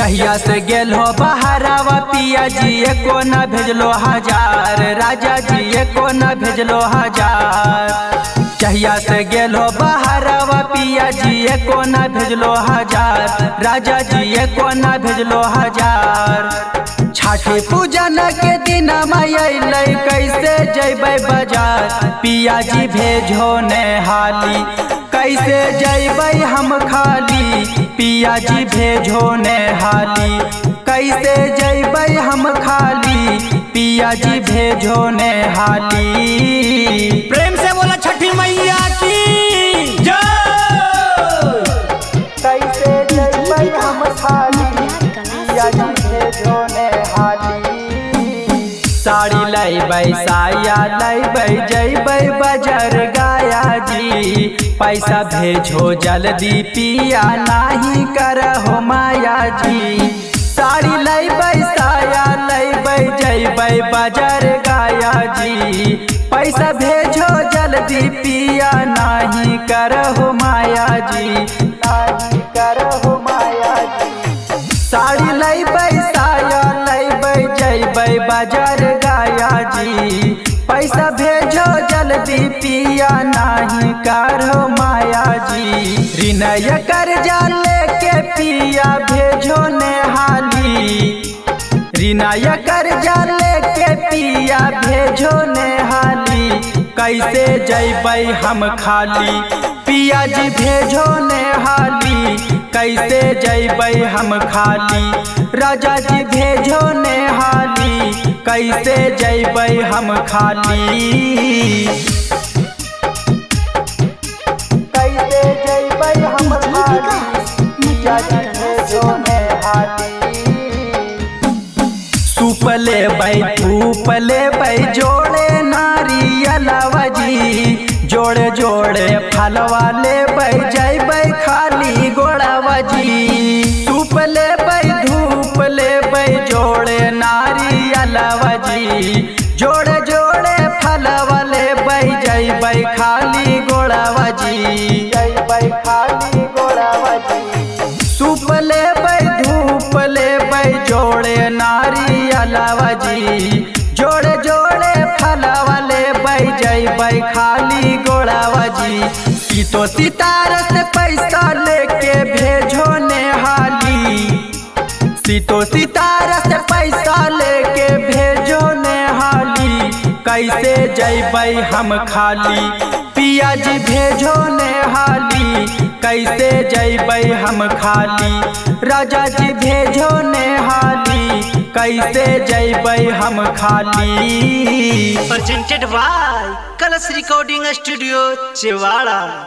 जहिया से गेल हो बहरावा पिया जी एको न भेजलो हजार, राजा जी एको न भेजलो हजार। जहिया से गेल हो बहरावा पिया जी एको न भेजलो हजार, राजा जी एको न भेजलो हजार। छठी पूजन के दिन अइलै कैसे जैबै बाजार, पिया जी भेजो ने हाली कैसे जैबै हम खाली, पिया जी भेजो ने हाली कैसे जैबै हम खाली, पिया जी भेजो ने हाली। प्रेम से बोला छठी मैया की जय। कैसे जैबै हम खाली, पिया जी भेजो ने हाली। साड़ी लैबै साया लैबै जैबै बाजार गाया जी, पैसा भेजो जल्दी पिया नाही करहो माया जी। साड़ी लैबै साया लैबै जैबै बाजार गाया जी, पैसा भेजो जल्दी पिया नाही करहो माया जी, नाही करहो माया जी। साड़ी लैबै साया लैबै जैबै बाजार गाया जी, पैसा भेजो जल्दी पिया नाही करहो माया जी। ऋणय कर्जा लेके पिया भेजो ने हाली, ऋणय कर्जा लेके पिया भेजो ने हाली कैसे जैबै हम खाली, पिया जी भेजो ने हाली कैसे जैबै हम खाली, राजा जी भेजो ने हाली कैसे जैबै हम खाली। कैसे जैबै हम खाली, पिया जी भेजो ने हाली। सूप लेबै धूप लेबै जोड़े नारियलवा जी, जोड़े जोड़े फलवा लेबै जैबै खाली गोड़वा जी। सूप लेबै धूप लेबै जोड़े नारियलवा जी, जोड़े जोड़े फलवा लेबै जैबै खाली गोड़वा जी, जैबै खाली गोड़वा जी। सूप लेबै धूप लेबै जोड़े नारियलवा जी, जोड़े जोड़े फलवा लेबै जैबै खाली गोड़वा जी। सीतो सितारा से पैसा लेके भेजो ने हाली, सीतो सितारा से पैसा लेके भेजो ने हाली कैसे जैबै हम खाली, पिया जी भेजो ने हाली कैसे जैबै हम खाली, राजा जी भेजो ने हाली कैसे जैबै हम खाली। Presented by Kalash recording studio Chewara.